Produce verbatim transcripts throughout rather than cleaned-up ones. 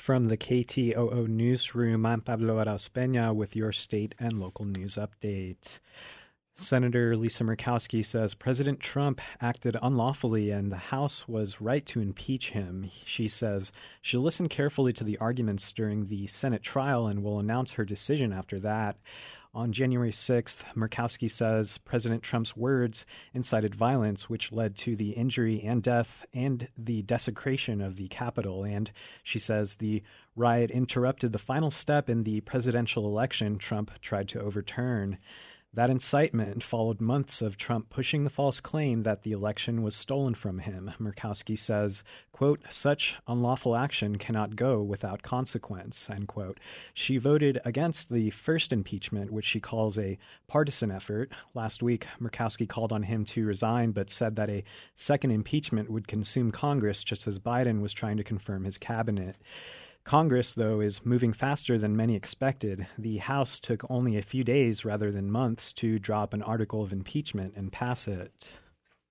From the K T O O newsroom, I'm Pablo Arauz-Peña with your state and local news update. Senator Lisa Murkowski says President Trump acted unlawfully and the House was right to impeach him. She says she'll listen carefully to the arguments during the Senate trial and will announce her decision after that. On January sixth, Murkowski says President Trump's words incited violence, which led to the injury and death and the desecration of the Capitol. And she says the riot interrupted the final step in the presidential election Trump tried to overturn. That incitement followed months of Trump pushing the false claim that the election was stolen from him. Murkowski says, quote, such unlawful action cannot go without consequence, end quote. She voted against the first impeachment, which she calls a partisan effort. Last week, Murkowski called on him to resign, but said that a second impeachment would consume Congress, just as Biden was trying to confirm his cabinet. Congress, though, is moving faster than many expected. The House took only a few days rather than months to draw up an article of impeachment and pass it.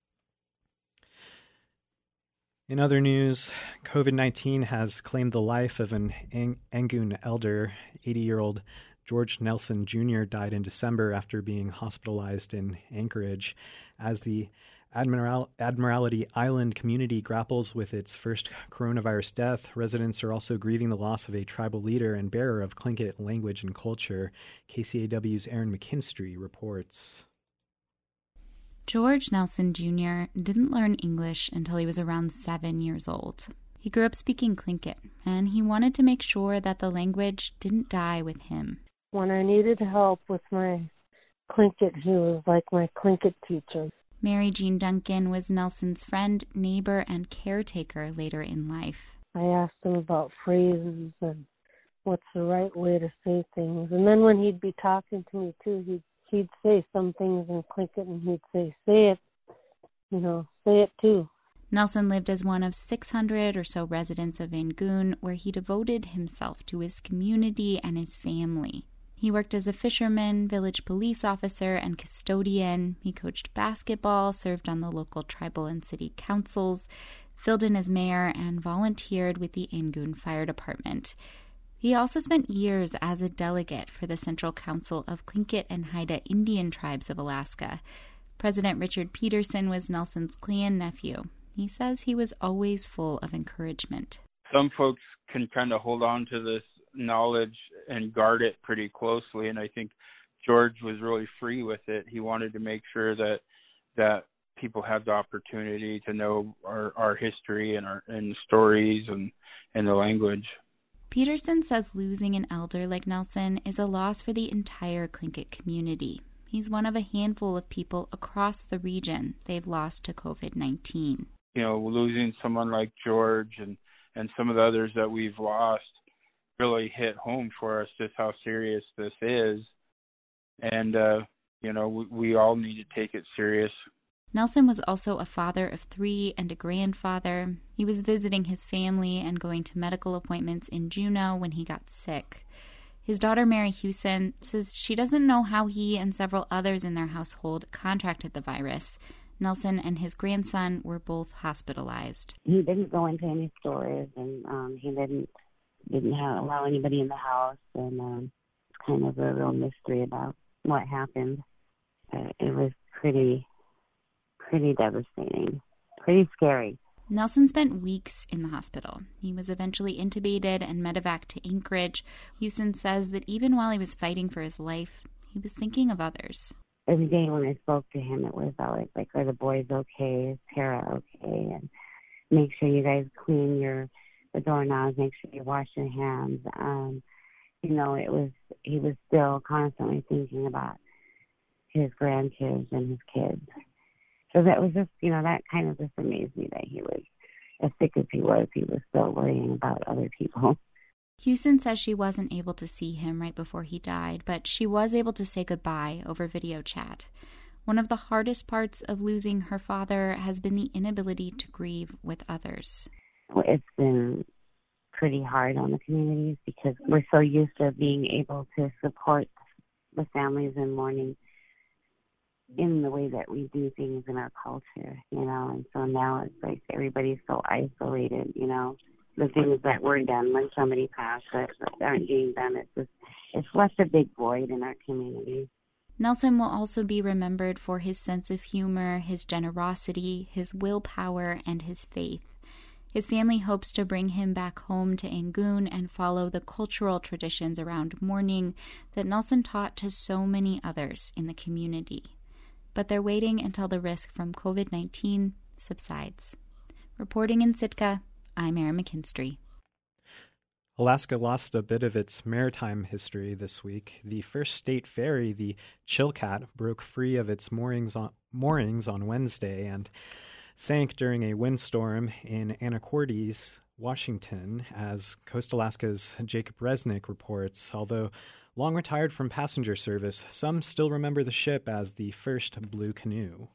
In other news, COVID nineteen has claimed the life of an Angoon elder. eighty-year-old George Nelson Junior died in December after being hospitalized in Anchorage. As the Admiral- Admiralty Island community grapples with its first coronavirus death, residents are also grieving the loss of a tribal leader and bearer of Tlingit language and culture. K C A W's Erin McKinstry reports. George Nelson Junior didn't learn English until he was around seven years old. He grew up speaking Tlingit, and he wanted to make sure that the language didn't die with him. When I needed help with my Tlingit, he was like my Tlingit teacher. Mary Jean Duncan was Nelson's friend, neighbor, and caretaker later in life. I asked him about phrases and what's the right way to say things. And then when he'd be talking to me, too, he'd, he'd say some things in Tlingit, and he'd say, say it, you know, say it too. Nelson lived as one of six hundred or so residents of Angoon, where he devoted himself to his community and his family. He worked as a fisherman, village police officer, and custodian. He coached basketball, served on the local tribal and city councils, filled in as mayor, and volunteered with the Angoon Fire Department. He also spent years as a delegate for the Central Council of Tlingit and Haida Indian Tribes of Alaska. President Richard Peterson was Nelson's clan nephew. He says he was always full of encouragement. Some folks can kind of hold on to this knowledge and guard it pretty closely, and I think George was really free with it. He wanted to make sure that that people had the opportunity to know our, our history and our and stories and, and the language. Peterson says losing an elder like Nelson is a loss for the entire Tlingit community. He's one of a handful of people across the region they've lost to COVID nineteen. You know, losing someone like George and, and some of the others that we've lost really hit home for us just how serious this is. And, uh, you know, we, we all need to take it serious. Nelson was also a father of three and a grandfather. He was visiting his family and going to medical appointments in Juneau when he got sick. His daughter, Mary Hewson, says she doesn't know how he and several others in their household contracted the virus. Nelson and his grandson were both hospitalized. He didn't go into any stores, and um, he didn't didn't have, allow anybody in the house, and um, kind of a real mystery about what happened. Uh, it was pretty, pretty devastating, pretty scary. Nelson spent weeks in the hospital. He was eventually intubated and medevaced to Anchorage. Hewson says that even while he was fighting for his life, he was thinking of others. Every day when I spoke to him, it was always like, are the boys okay? Is Tara okay? And make sure you guys clean your the doorknobs, make sure you wash your hands. Um, you know, it was, he was still constantly thinking about his grandkids and his kids. So that was just, you know, that kind of just amazed me that he was, as sick as he was, he was still worrying about other people. Hewson says she wasn't able to see him right before he died, but she was able to say goodbye over video chat. One of the hardest parts of losing her father has been the inability to grieve with others. It's been pretty hard on the communities because we're so used to being able to support the families in mourning in the way that we do things in our culture, you know, and so now it's like everybody's so isolated, you know, the things that were done when somebody passed that aren't being done. It's just, it's left a big void in our community. Nelson will also be remembered for his sense of humor, his generosity, his willpower, and his faith. His family hopes to bring him back home to Angoon and follow the cultural traditions around mourning that Nelson taught to so many others in the community. But they're waiting until the risk from covid nineteen subsides. Reporting in Sitka, I'm Erin McKinstry. Alaska lost a bit of its maritime history this week. The first state ferry, the Chilkat, broke free of its moorings on, moorings on Wednesday and sank during a windstorm in Anacortes, Washington, as Coast Alaska's Jacob Resnick reports. Although long retired from passenger service, some still remember the ship as the first blue canoe.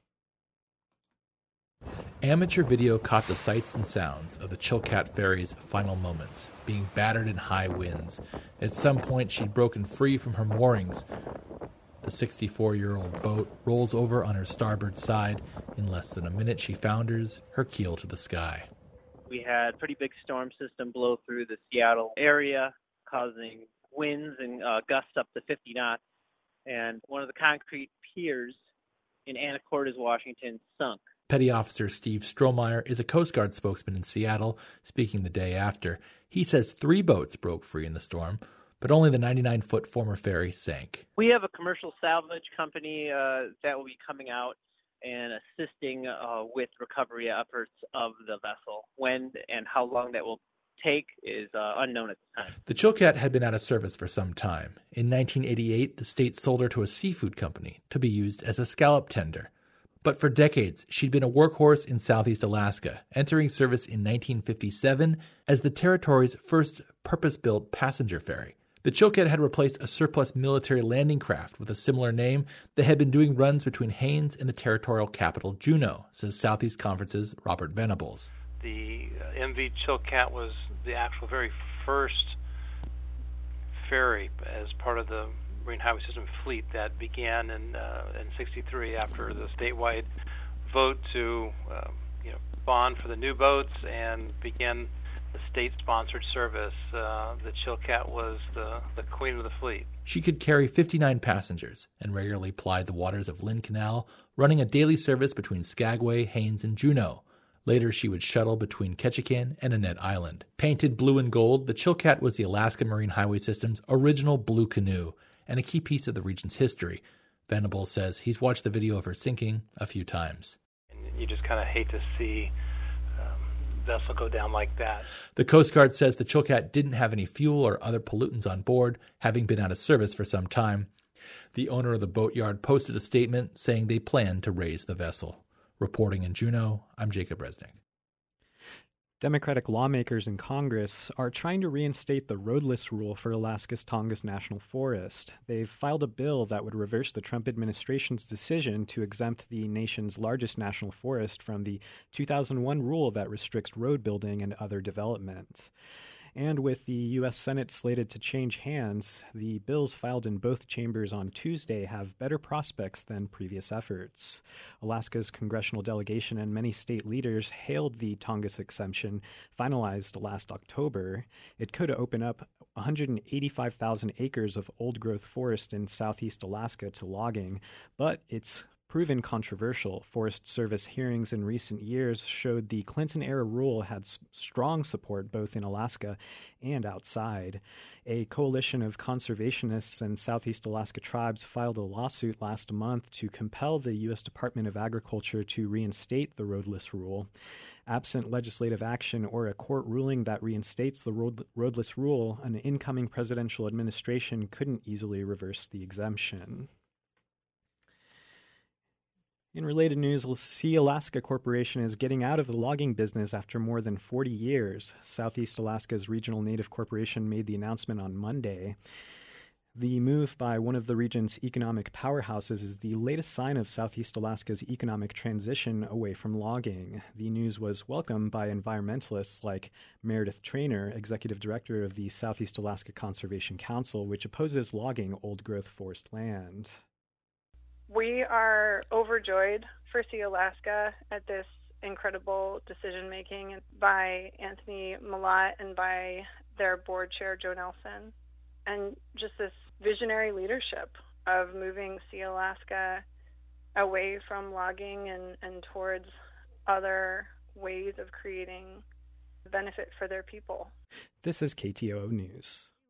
Amateur video caught the sights and sounds of the Chilkat ferry's final moments, being battered in high winds. At some point, she'd broken free from her moorings. The sixty-four-year-old boat rolls over on her starboard side. In less than a minute, she founders, her keel to the sky. We had a pretty big storm system blow through the Seattle area, causing winds and uh, gusts up to fifty knots. And one of the concrete piers in Anacortes, Washington, sunk. Petty Officer Steve Strohmeyer is a Coast Guard spokesman in Seattle, speaking the day after. He says three boats broke free in the storm, but only the ninety-nine-foot former ferry sank. We have a commercial salvage company uh, that will be coming out and assisting uh, with recovery efforts of the vessel. When and how long that will take is uh, unknown at this time. The Chilkat had been out of service for some time. In nineteen eighty-eight, the state sold her to a seafood company to be used as a scallop tender. But for decades, she'd been a workhorse in southeast Alaska, entering service in nineteen fifty-seven as the territory's first purpose-built passenger ferry. The Chilkat had replaced a surplus military landing craft with a similar name that had been doing runs between Haines and the territorial capital, Juneau, says Southeast Conference's Robert Venables. The uh, M V Chilkat was the actual very first ferry as part of the Marine Highway System fleet that began in uh, in sixty-three after the statewide vote to uh, you know bond for the new boats and begin the state-sponsored service. Uh, the Chilkat was the, the queen of the fleet. She could carry fifty-nine passengers and regularly plied the waters of Lynn Canal, running a daily service between Skagway, Haines, and Juneau. Later, she would shuttle between Ketchikan and Annette Island. Painted blue and gold, the Chilkat was the Alaska Marine Highway System's original blue canoe and a key piece of the region's history. Venables says he's watched the video of her sinking a few times. And you just kind of hate to see um, vessel go down like that. The Coast Guard says the Chilkat didn't have any fuel or other pollutants on board, having been out of service for some time. The owner of the boatyard posted a statement saying they plan to raise the vessel. Reporting in Juneau, I'm Jacob Resnick. Democratic lawmakers in Congress are trying to reinstate the roadless rule for Alaska's Tongass National Forest. They've filed a bill that would reverse the Trump administration's decision to exempt the nation's largest national forest from the two thousand one rule that restricts road building and other development. And with the U S Senate slated to change hands, the bills filed in both chambers on Tuesday have better prospects than previous efforts. Alaska's congressional delegation and many state leaders hailed the Tongass exemption, finalized last October. It could open up one hundred eighty-five thousand acres of old-growth forest in southeast Alaska to logging, but it's proven controversial. Forest Service hearings in recent years showed the Clinton-era rule had s- strong support both in Alaska and outside. A coalition of conservationists and Southeast Alaska tribes filed a lawsuit last month to compel the U S Department of Agriculture to reinstate the roadless rule. Absent legislative action or a court ruling that reinstates the road- roadless rule, an incoming presidential administration couldn't easily reverse the exemption. In related news, Sea Alaska Corporation is getting out of the logging business after more than forty years. Southeast Alaska's Regional Native Corporation made the announcement on Monday. The move by one of the region's economic powerhouses is the latest sign of Southeast Alaska's economic transition away from logging. The news was welcomed by environmentalists like Meredith Traynor, executive director of the Southeast Alaska Conservation Council, which opposes logging old-growth forest land. We are overjoyed for Sea Alaska at this incredible decision making by Anthony Malott and by their board chair, Joe Nelson, and just this visionary leadership of moving Sealaska away from logging and, and towards other ways of creating benefit for their people. This is K T O O News.